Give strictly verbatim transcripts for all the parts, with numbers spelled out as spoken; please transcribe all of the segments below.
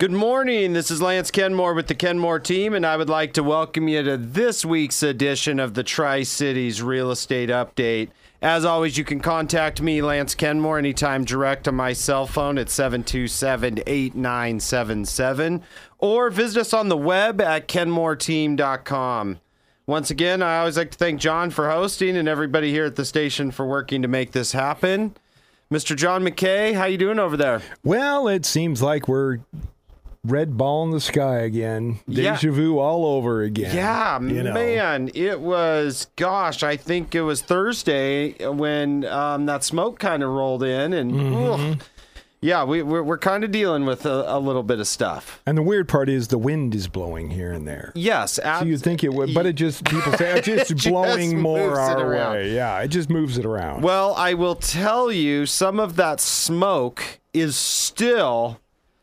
Good morning. This is Lance Kenmore with the Kenmore team, and I would like to welcome you to this week's edition of the Tri-Cities Real Estate Update. As always, you can contact me, Lance Kenmore, anytime direct on my cell phone at seven two seven, eight nine seven seven, or visit us on the web at kenmore team dot com. Once again, I always like to thank John for hosting and everybody here at the station for working to make this happen. Mister John McKay, how you doing over there? Well, it seems like we're red ball in the sky again. Yeah. Deja vu all over again. Yeah, you know. man. It was, gosh, I think it was Thursday when um, that smoke kind of rolled in. And, Mm-hmm. ugh, yeah, we, we're, we're kind of dealing with a, a little bit of stuff. And the weird part is the wind is blowing here and there. Yes. Ab- So you'd think it would, but it just, people say, it's just, It just blowing more moves it our around. way. Yeah, it just moves it around. Well, I will tell you, some of that smoke is still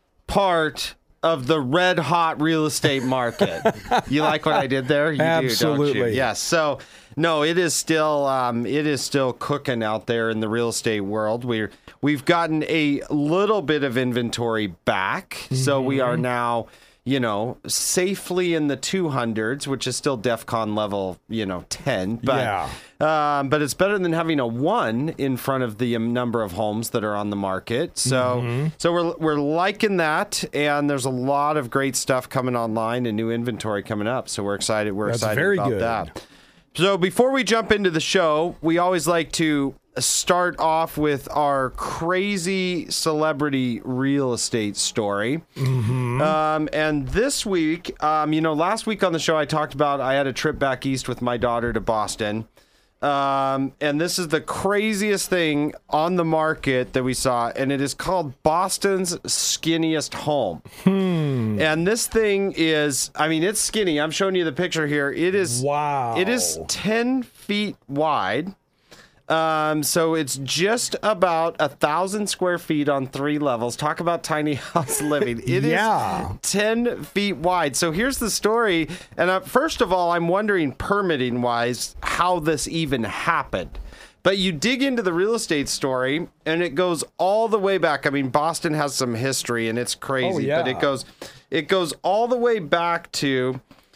part of the red hot real estate market. You like what I did there? You Absolutely. do, don't you? Yes. So no, it is still um, it is still cooking out there in the real estate world. We're we've gotten a little bit of inventory back, mm-hmm. so we are now, you know, safely in the two hundreds, which is still DEFCON level, you know, ten. But, Yeah. Um, but it's better than having a one in front of the um, number of homes that are on the market. So, Mm-hmm. so we're we're liking that, and there's a lot of great stuff coming online and new inventory coming up. So we're excited. We're That's excited very about good. that. So before we jump into the show, we always like to start off with our crazy celebrity real estate story. Mm-hmm. Um, and this week, um, you know, last week on the show, I talked about I had a trip back east with my daughter to Boston. Um, and this is the craziest thing on the market that we saw, and it is called Boston's Skinniest Home. Hmm. And this thing is, I mean, it's skinny. I'm showing you the picture here. It is, Wow. it is ten feet wide. Um, so it's just about a thousand square feet on three levels. Talk about tiny house living. It Yeah. is ten feet wide. So here's the story. And uh, first of all, I'm wondering permitting wise, how this even happened. But you dig into the real estate story and it goes all the way back. I mean, Boston has some history and it's crazy, Oh, yeah. but it goes, it goes all the way back to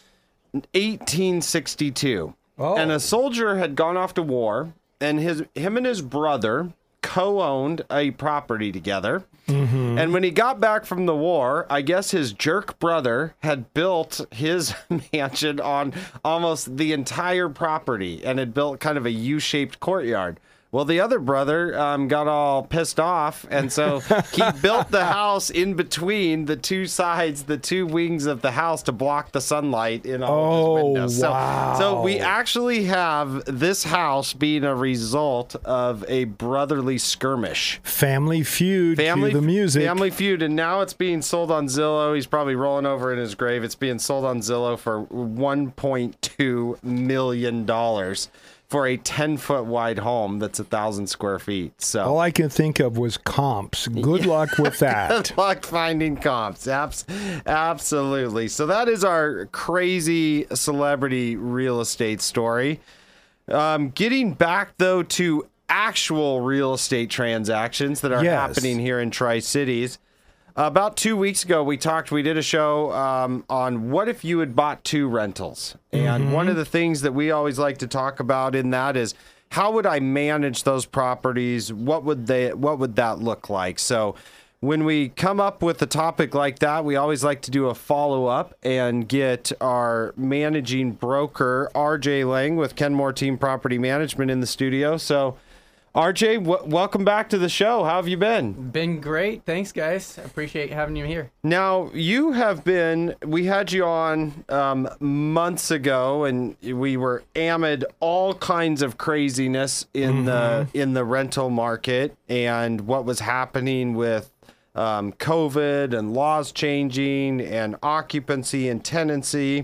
eighteen sixty-two. Oh. And a soldier had gone off to war. And his him and his brother co-owned a property together. Mm-hmm. And when he got back from the war, I guess his jerk brother had built his mansion on almost the entire property and had built kind of a U-shaped courtyard. Well, the other brother um, got all pissed off, and so he built the house in between the two sides, the two wings of the house to block the sunlight in all Oh, of his windows. So, wow. so we actually have this house being a result of a brotherly skirmish. Family Feud, Family, cue the music. Family Feud, and now it's being sold on Zillow. He's probably rolling over in his grave. It's being sold on Zillow for one point two million dollars. For a ten-foot wide home that's a thousand square feet. So All I can think of was comps. Good luck with that. good luck finding comps. Abs- absolutely. So that is our crazy celebrity real estate story. Um, getting back though to actual real estate transactions that are Yes. happening here in Tri-Cities. About two weeks ago, we talked, we did a show um, on what if you had bought two rentals. And Mm-hmm. one of the things that we always like to talk about in that is how would I manage those properties? What would they, what would that look like? So when we come up with a topic like that, we always like to do a follow-up and get our managing broker, R J Lang with Kenmore Team Property Management in the studio. So R J, w- welcome back to the show. How have you been? Been great. Thanks, guys. I appreciate having you here. Now, you have been, we had you on um, months ago, and we were amid all kinds of craziness in the in the rental market and what was happening with um, COVID and laws changing and occupancy and tenancy.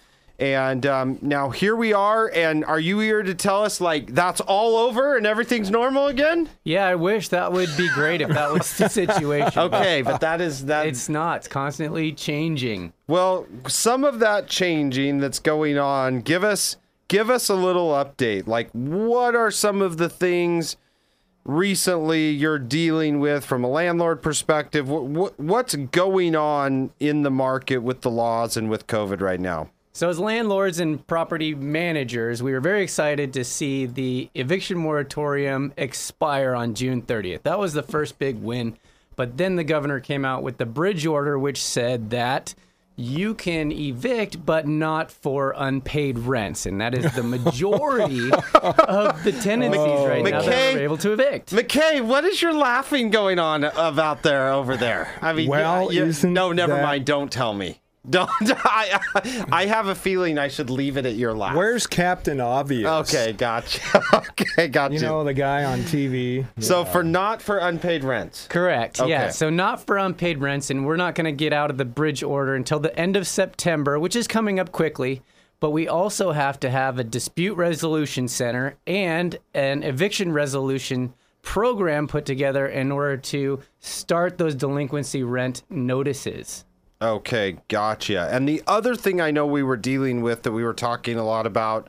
And um, now here we are, and are you here to tell us, like, that's all over and everything's normal again? Yeah, I wish that would be great if that was the situation. Okay, but that is, that. It's not. It's constantly changing. Well, some of that changing that's going on, give us give us a little update. Like, what are some of the things recently you're dealing with from a landlord perspective? What, what, what's going on in the market with the laws and with COVID right now? So as landlords and property managers, we were very excited to see the eviction moratorium expire on June thirtieth. That was the first big win. But then the governor came out with the bridge order, which said that you can evict, but not for unpaid rents. And that is the majority of the tenancies Oh. right now that McKay- we're able to evict. McKay, what is your laughing going on about there over there? I mean, Well, you- you- isn't no, never that- mind. Don't tell me. Don't. I, I have a feeling I should leave it at your laugh. Where's Captain Obvious? Okay, gotcha. Okay, gotcha. You know, the guy on T V. so for not for unpaid rents. Correct. Okay. Yeah. So not for unpaid rents, and we're not going to get out of the bridge order until the end of September, which is coming up quickly. But we also have to have a dispute resolution center and an eviction resolution program put together in order to start those delinquency rent notices. Okay, gotcha. And the other thing I know we were dealing with that we were talking a lot about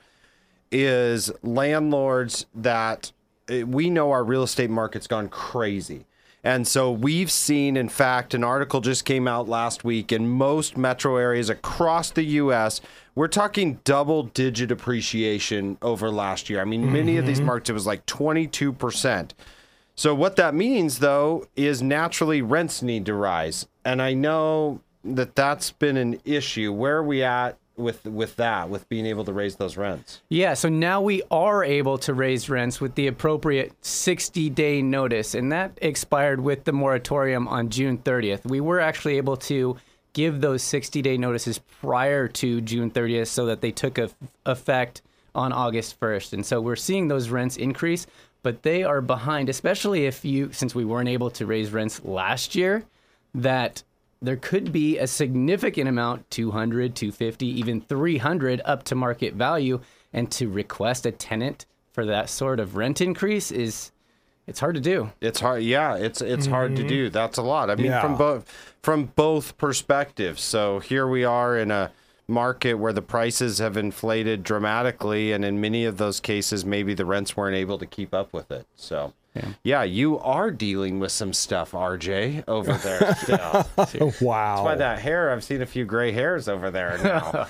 is landlords that eh, we know our real estate market's gone crazy. And so we've seen, in fact, an article just came out last week in most metro areas across the U S. We're talking double digit appreciation over last year. I mean, many of these markets, it was like twenty-two percent. So what that means, though, is naturally rents need to rise. And I know that that's been an issue. Where are we at with with that, with being able to raise those rents? Yeah, so now we are able to raise rents with the appropriate sixty-day notice, and that expired with the moratorium on June thirtieth. We were actually able to give those sixty-day notices prior to June thirtieth so that they took a, effect on August first. And so we're seeing those rents increase, but they are behind, especially if you, since we weren't able to raise rents last year, that there could be a significant amount, two hundred, two fifty, even three hundred up to market value. And to request a tenant for that sort of rent increase is, it's hard to do. It's hard. Yeah, it's it's hard to do. That's a lot. I mean, Yeah. from both from both perspectives. So here we are in a market where the prices have inflated dramatically, and in many of those cases, maybe the rents weren't able to keep up with it. So, yeah, yeah you are dealing with some stuff, R J, over there still. Wow. That's why that hair, I've seen a few gray hairs over there now.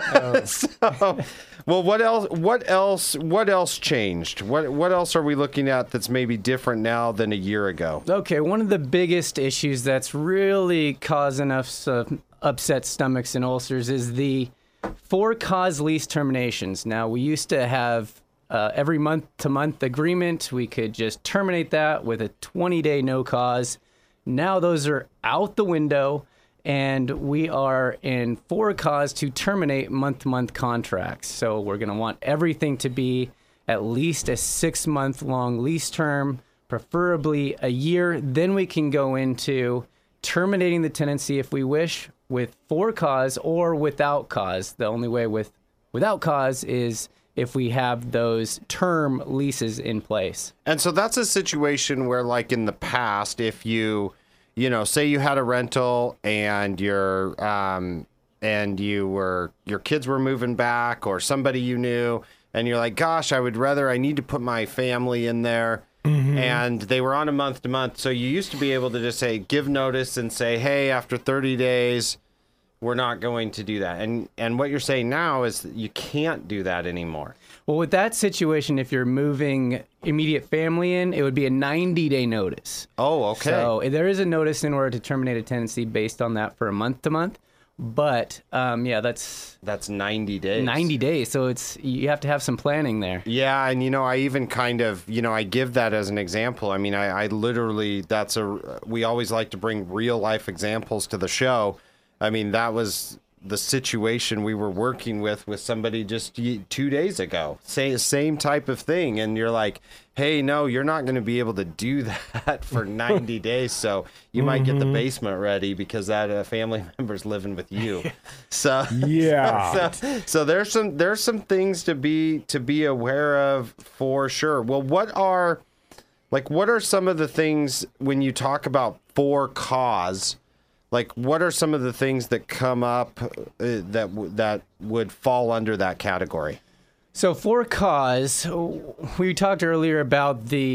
so, well, what else, what else, what else changed? What, what else are we looking at that's maybe different now than a year ago? Okay, one of the biggest issues that's really causing us uh, upset stomachs and ulcers is the for-cause lease terminations. Now, we used to have uh, every month-to-month agreement. We could just terminate that with a twenty-day no cause. Now those are out the window, and we are in for-cause to terminate month-to-month contracts. So we're going to want everything to be at least a six-month-long lease term, preferably a year. Then we can go into terminating the tenancy if we wish, with for cause or without cause. The only way with without cause is if we have those term leases in place. And so that's a situation where, like in the past, if you, you know, say you had a rental and your um and you were your kids were moving back, or somebody you knew, and you're like, gosh, I would rather I need to put my family in there. Mm-hmm. And they were on a month to month. So you used to be able to just say, give notice and say, hey, after thirty days, we're not going to do that. And and what you're saying now is that you can't do that anymore. Well, with that situation, if you're moving immediate family in, it would be a ninety-day notice. Oh, okay. So there is a notice in order to terminate a tenancy based on that for a month to month. But um, yeah, that's That's ninety days. ninety days. So it's you have to have some planning there. Yeah, and you know, I even kind of, you know, I give that as an example. I mean, I, I literally, that's a, we always like to bring real life examples to the show. I mean, that was the situation we were working with with somebody just y- two days ago. Same, same type of thing. And you're like, hey, no, you're not going to be able to do that for ninety days. So you mm-hmm. might get the basement ready because that uh, family member's living with you. So yeah. So, so there's some there's some things to be to be aware of for sure. Well, what are like what are some of the things when you talk about for cause? Like, what are some of the things that come up uh, that w- that would fall under that category? So for cause, we talked earlier about the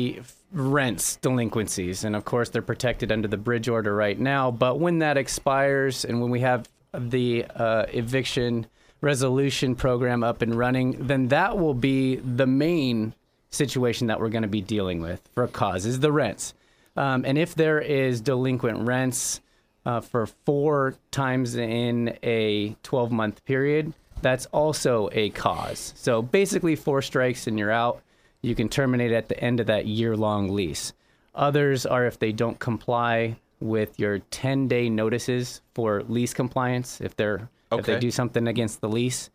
rents delinquencies. And of course, they're protected under the bridge order right now. But when that expires and when we have the uh, eviction resolution program up and running, then that will be the main situation that we're going to be dealing with for a cause, is the rents. Um, and if there is delinquent rents uh, for four times in a twelve-month period, that's also a cause. So basically four strikes and you're out. You can terminate at the end of that year-long lease. Others are if they don't comply with your ten-day notices for lease compliance, if they're okay. if they do something against the lease.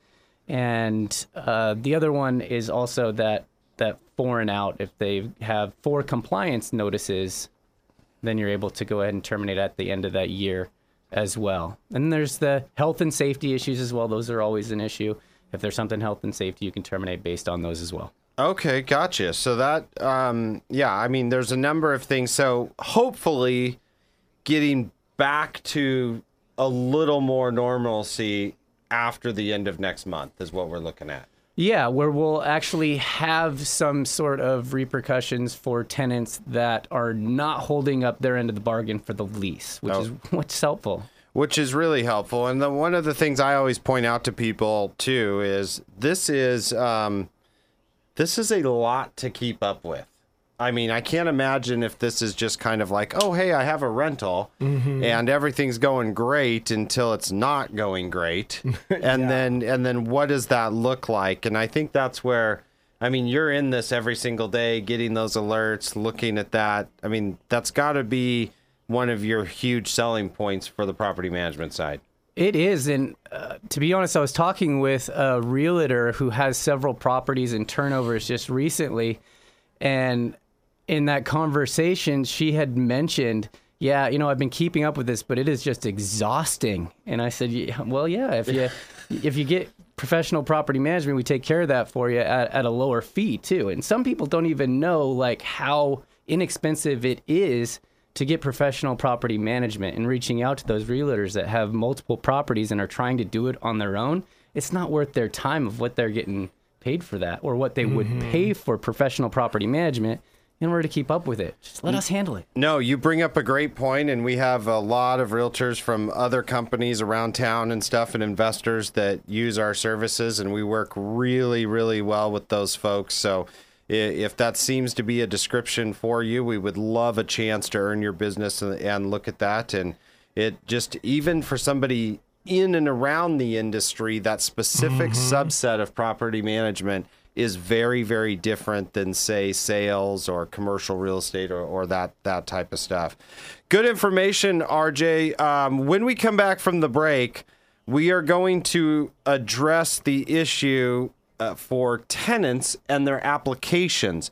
And uh, the other one is also that that four and out. If they have four compliance notices, then you're able to go ahead and terminate at the end of that year as well. And there's the health and safety issues as well. Those are always an issue. If there's something health and safety, you can terminate based on those as well. Okay, gotcha. So that, um, yeah, I mean, there's a number of things. So hopefully getting back to a little more normalcy after the end of next month is what we're looking at. Yeah, where we'll actually have some sort of repercussions for tenants that are not holding up their end of the bargain for the lease, which oh. is what's helpful. Which is really helpful. And the, one of the things I always point out to people, too, is this is... Um, This is a lot to keep up with. I mean, I can't imagine if this is just kind of like, oh, hey, I have a rental mm-hmm. and everything's going great until it's not going great. And yeah. then and then what does that look like? And I think that's where, I mean, you're in this every single day, getting those alerts, looking at that. I mean, that's got to be one of your huge selling points for the property management side. It is, and uh, to be honest, I was talking with a realtor who has several properties and turnovers just recently, and in that conversation, she had mentioned, yeah, you know, I've been keeping up with this, but it is just exhausting. And I said, yeah, well, yeah, if you if you get professional property management, we take care of that for you at, at a lower fee, too. And some people don't even know, like, how inexpensive it is to get professional property management, and reaching out to those realtors that have multiple properties and are trying to do it on their own. It's not worth their time of what they're getting paid for that, or what they mm-hmm. would pay for professional property management in order to keep up with it. Just let us handle it. No, you bring up a great point, and we have a lot of realtors from other companies around town and stuff, and investors that use our services, and we work really, really well with those folks. So if that seems to be a description for you, we would love a chance to earn your business and, and look at that. And it just, even for somebody in and around the industry, that specific mm-hmm. subset of property management is very, very different than, say, sales or commercial real estate or, or that, that type of stuff. Good information, R J. Um, when we come back from the break, we are going to address the issue Uh, for tenants and their applications.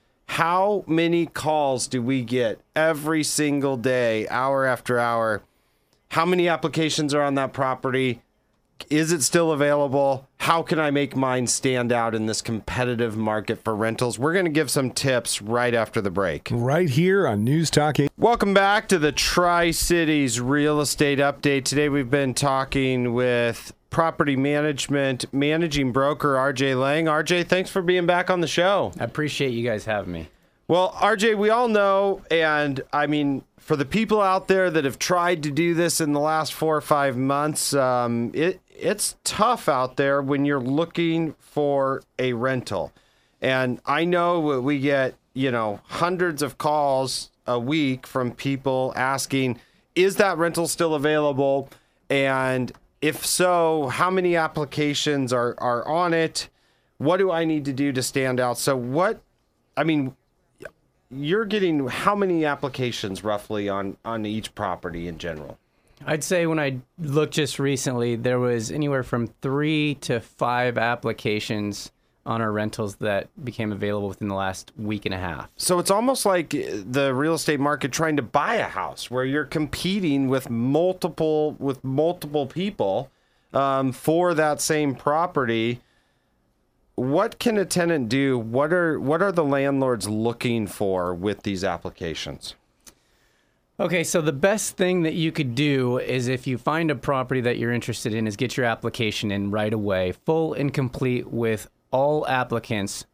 How many calls do we get every single day, hour after hour? How many applications are on that property? Is it still available? How can I make mine stand out in this competitive market for rentals? We're going to give some tips right after the break. Right here on News Talk eight. Welcome back to the Tri-Cities Real Estate Update. Today we've been talking with property management managing broker R J Lang. R J, thanks for being back on the show. I appreciate you guys having me. Well, R J, we all know, and I mean, for the people out there that have tried to do this in the last four or five months, um, it it's tough out there when you're looking for a rental. And I know we get, you know, hundreds of calls a week from people asking, is that rental still available? And if so, how many applications are, are on it? What do I need to do to stand out? So what, I mean, you're getting how many applications roughly on, on each property in general? I'd say when I looked just recently, there was anywhere from three to five applications on our rentals that became available within the last week and a half. So it's almost like the real estate market trying to buy a house, where you're competing with multiple with multiple people um, for that same property. What can a tenant do? What are what are the landlords looking for with these applications? Okay, so the best thing that you could do is, if you find a property that you're interested in, is get your application in right away, full and complete with all applicants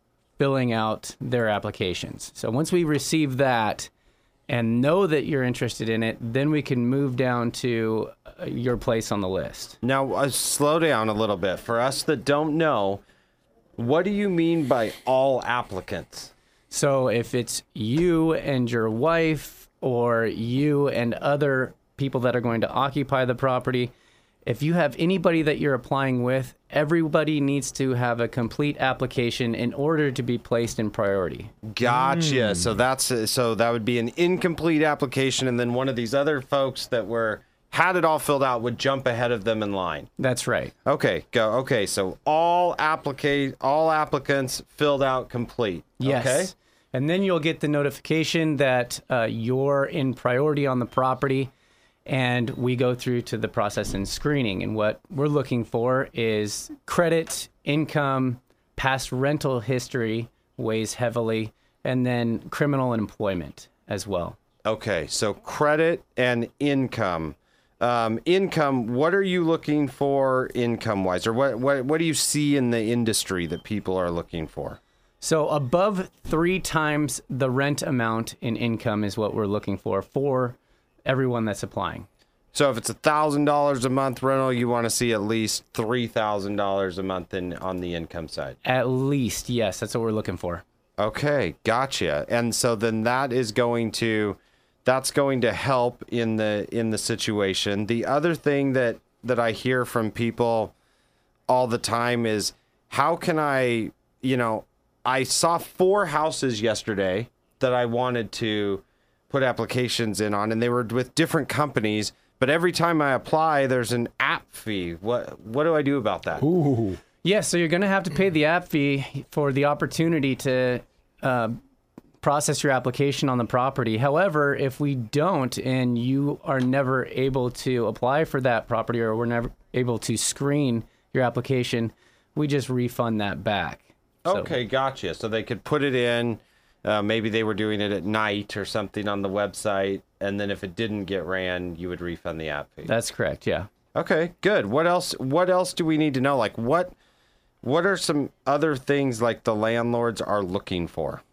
filling out their applications. So once we receive that and know that you're interested in it, then we can move down to uh, your place on the list. Now, uh, slow down a little bit. For us that don't know, what do you mean by all applicants? So if it's you and your wife or you and other people that are going to occupy the property, if you have anybody that you're applying with, everybody needs to have a complete application in order to be placed in priority. Gotcha. Mm. So that's so that would be an incomplete application, and then one of these other folks that were had it all filled out would jump ahead of them in line. That's right. Okay. Go. Okay. So all applicate all applicants filled out complete. Yes. Okay. And then you'll get the notification that uh, you're in priority on the property. And we go through to the process and screening. And what we're looking for is credit, income, past rental history weighs heavily, and then criminal employment as well. Okay, so credit and income. Um, income, what are you looking for income-wise? Or what, what, what do you see in the industry that people are looking for? So above three times the rent amount in income is what we're looking for for everyone that's applying. So if it's one thousand dollars a month rental, you want to see at least three thousand dollars a month in on the income side? At least, yes. That's what we're looking for. Okay, gotcha. And so then that is going to that's going to help in the in the situation. The other thing that that I hear from people all the time is, how can I, you know, I saw four houses yesterday that I wanted to put applications in on, and they were with different companies, but every time I apply, there's an app fee. What what do I do about that? Ooh. Yeah, so you're going to have to pay the app fee for the opportunity to uh, process your application on the property. However, if we don't and you are never able to apply for that property, or we're never able to screen your application, we just refund that back. So, okay, gotcha. So they could put it in. Uh, maybe they were doing it at night or something on the website, and then if it didn't get ran, you would refund the app fee. That's correct, yeah. Okay, good. What else? What else do we need to know? Like, what? What are some other things like the landlords are looking for?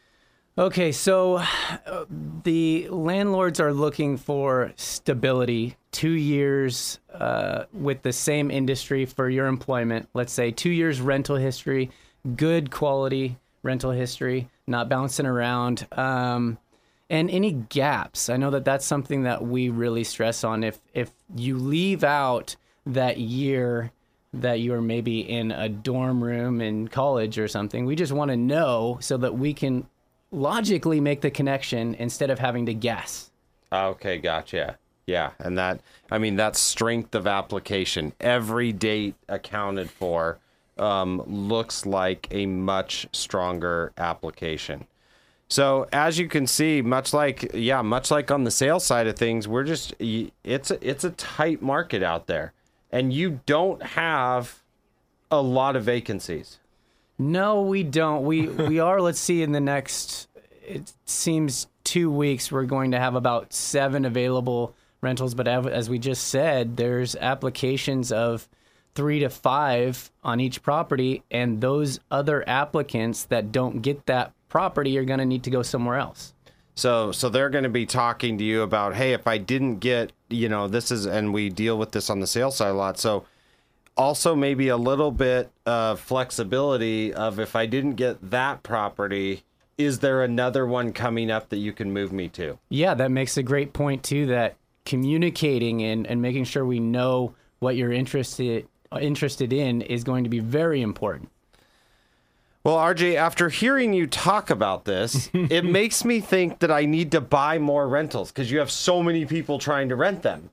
Okay, so uh, the landlords are looking for stability, two years uh, with the same industry for your employment. Let's say two years rental history, good quality rental history, not bouncing around, um, and any gaps. I know that that's something that we really stress on. If if you leave out that year that you're maybe in a dorm room in college or something, we just want to know so that we can logically make the connection instead of having to guess. Okay, gotcha. Yeah, and that, I mean, that strength of application, every date accounted for, Um, looks like a much stronger application. So as you can see, much like, yeah, much like on the sales side of things, we're just, it's a, it's a tight market out there, and you don't have a lot of vacancies. No, we don't. We, we are, let's see, in the next, it seems two weeks, we're going to have about seven available rentals. But as we just said, there's applications of three to five on each property, and those other applicants that don't get that property are going to need to go somewhere else. So, so they're going to be talking to you about, hey, if I didn't get, you know, this is, and we deal with this on the sales side a lot. So also maybe a little bit of flexibility of, if I didn't get that property, is there another one coming up that you can move me to? Yeah, that makes a great point too, that communicating and, and making sure we know what you're interested interested in is going to be very important. Well, R J, after hearing you talk about this, it makes me think that I need to buy more rentals because you have so many people trying to rent them.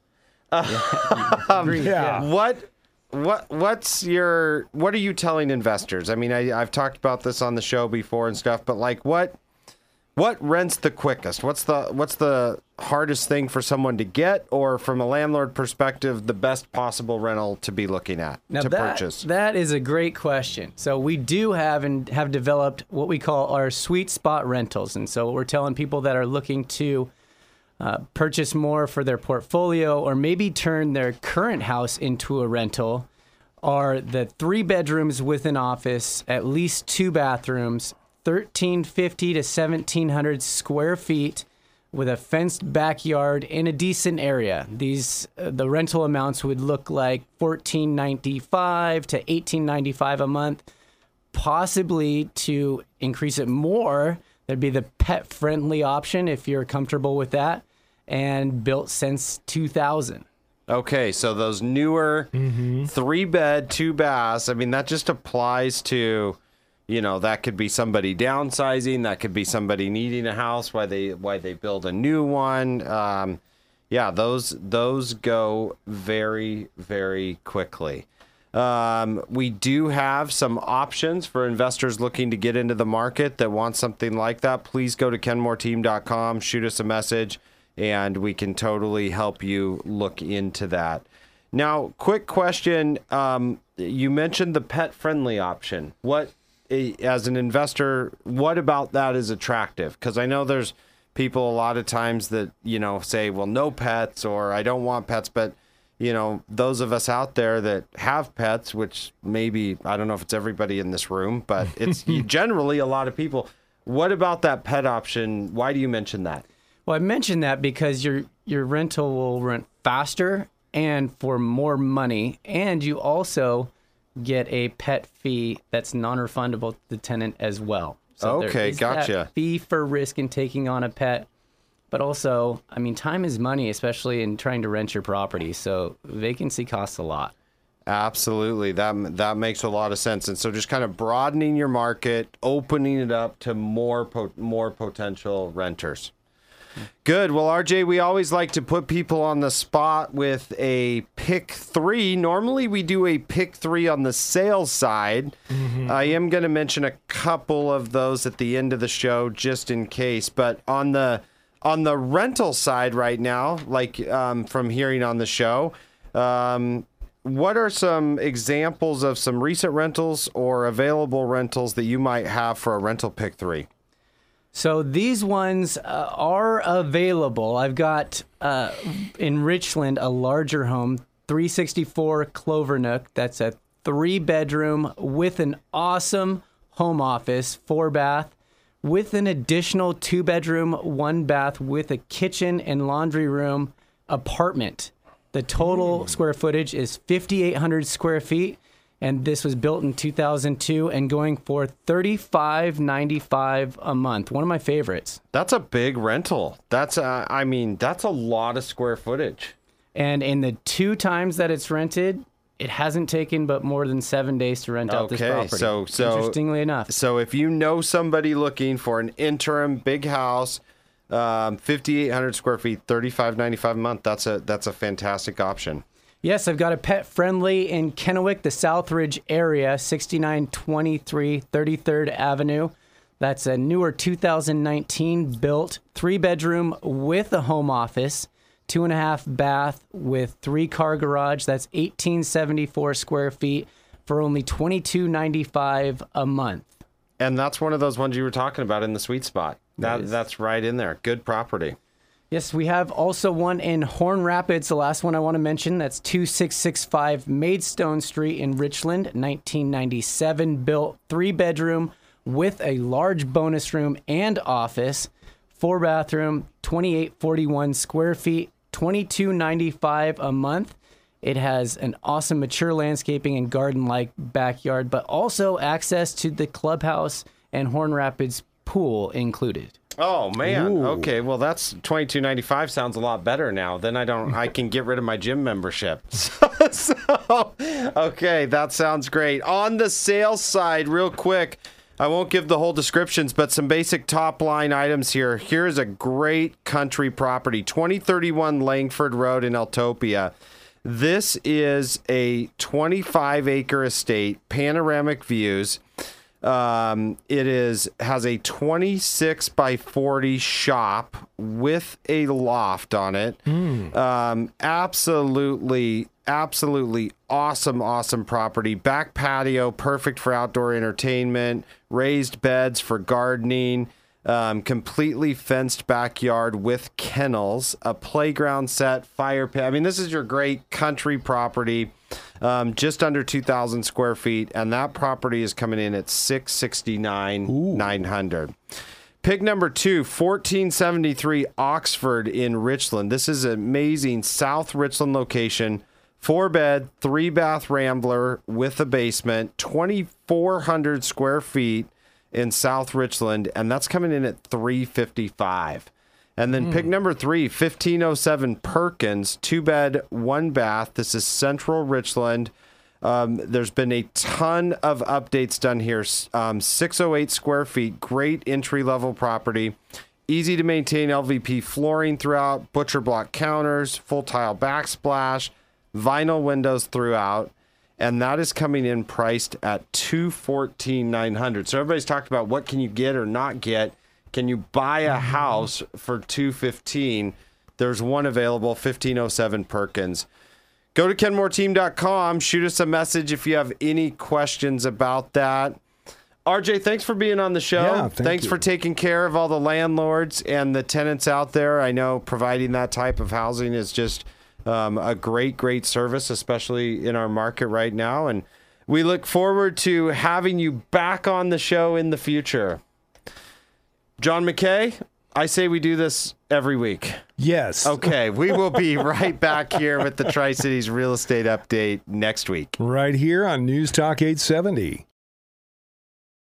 Yeah, um, yeah. What, what, what's your, what are you telling investors? I mean, I, I've talked about this on the show before and stuff, but like, what, what rents the quickest? What's the, what's the hardest thing for someone to get, or from a landlord perspective, the best possible rental to be looking at now to that, purchase? That is a great question. So we do have and have developed what we call our sweet spot rentals. And so what we're telling people that are looking to uh, purchase more for their portfolio, or maybe turn their current house into a rental, are the three bedrooms with an office, at least two bathrooms, thirteen fifty to seventeen hundred square feet with a fenced backyard in a decent area. These uh, the rental amounts would look like fourteen ninety-five to eighteen ninety-five a month. Possibly to increase it more, there'd be the pet-friendly option if you're comfortable with that, and built since two thousand. Okay, so those newer mm-hmm. three bed, two baths, I mean, that just applies to, you know, that could be somebody downsizing, that could be somebody needing a house, why they why they build a new one. Um, yeah, those those go very, very quickly. Um, we do have some options for investors looking to get into the market that want something like that. Please go to kenmore team dot com, shoot us a message, and we can totally help you look into that. Now, quick question. Um, you mentioned the pet-friendly option. What, as an investor, what about that is attractive? Because I know there's people a lot of times that, you know, say, well, no pets, or I don't want pets. But, you know, those of us out there that have pets, which maybe, I don't know if it's everybody in this room, but it's generally a lot of people. What about that pet option? Why do you mention that? Well, I mentioned that because your your rental will rent faster and for more money, and you also get a pet fee that's non-refundable to the tenant as well. So okay, there is gotcha. That fee for risk in taking on a pet, but also, I mean, time is money, especially in trying to rent your property. So vacancy costs a lot. Absolutely. That that makes a lot of sense. And so just kind of broadening your market, opening it up to more po- more potential renters. Good. Well, R J, we always like to put people on the spot with a pick three. Normally, we do a pick three on the sales side. Mm-hmm. I am going to mention a couple of those at the end of the show just in case. But on the on the rental side right now, like um, from hearing on the show, um, what are some examples of some recent rentals or available rentals that you might have for a rental pick three? So these ones uh, are available. I've got uh, in Richland a larger home, three sixty-four Clover Nook. That's a three bedroom with an awesome home office, four bath, with an additional two bedroom, one bath with a kitchen and laundry room apartment. The total mm. square footage is fifty-eight hundred square feet. And this was built in two thousand two and going for thirty-five ninety-five a month. One of my favorites. That's a big rental. That's, uh, I mean, that's a lot of square footage. And in the two times that it's rented, it hasn't taken but more than seven days to rent out this okay, property. so so Interestingly enough. So if you know somebody looking for an interim big house, um, fifty-eight hundred square feet, thirty-five ninety-five a month, that's a that's a fantastic option. Yes, I've got a pet-friendly in Kennewick, the Southridge area, sixty-nine twenty-three thirty-third Avenue. That's a newer two thousand nineteen built three-bedroom with a home office, two and a half bath with three-car garage. That's eighteen seventy-four square feet for only twenty-two ninety-five a month. And that's one of those ones you were talking about in the sweet spot. That, that that's right in there. Good property. Yes, we have also one in Horn Rapids, the last one I want to mention. That's two six six five Maidstone Street in Richland, nineteen ninety-seven built, three-bedroom with a large bonus room and office, four-bathroom, twenty-eight forty-one square feet, twenty-two ninety-five a month. It has an awesome mature landscaping and garden-like backyard, but also access to the clubhouse and Horn Rapids pool included. Oh man. Ooh. Okay. Well, that's twenty-two ninety-five sounds a lot better now. Then I don't. I can get rid of my gym membership. So, so, okay, that sounds great. On the sales side, real quick, I won't give the whole descriptions, but some basic top line items here. Here's a great country property, twenty thirty-one Langford Road in Eltopia. This is a twenty-five acre estate, panoramic views. Um, it is has a twenty-six by forty shop with a loft on it. Mm. Um, absolutely, absolutely awesome, awesome property. Back patio, perfect for outdoor entertainment. Raised beds for gardening. Um, completely fenced backyard with kennels, a playground set, fire pit. I mean, this is your great country property. um, just under two thousand square feet, and that property is coming in at six sixty-nine nine hundred. Pick number two, fourteen seventy-three Oxford in Richland. This is an amazing South Richland location. Four bed, three bath rambler with a basement, twenty-four hundred square feet in South Richland, and that's coming in at three fifty-five. And then mm. pick number three, fifteen oh seven Perkins, two bed, one bath. This is Central Richland. Um, there's been a ton of updates done here. Um, six oh eight square feet, great entry-level property. Easy to maintain L V P flooring throughout, butcher block counters, full tile backsplash, vinyl windows throughout. And that is coming in priced at two hundred fourteen thousand nine hundred. So everybody's talked about what can you get or not get. Can you buy a house for two hundred fifteen thousand dollars? There's one available, fifteen oh seven Perkins. Go to kenmore team dot com. Shoot us a message if you have any questions about that. R J, thanks for being on the show. Yeah, thank thanks you. for taking care of all the landlords and the tenants out there. I know providing that type of housing is just um, a great, great service, especially in our market right now. And we look forward to having you back on the show in the future. John McKay, I say we do this every week. Yes. Okay, we will be right back here with the Tri-Cities Real Estate Update next week. Right here on News Talk eight seventy.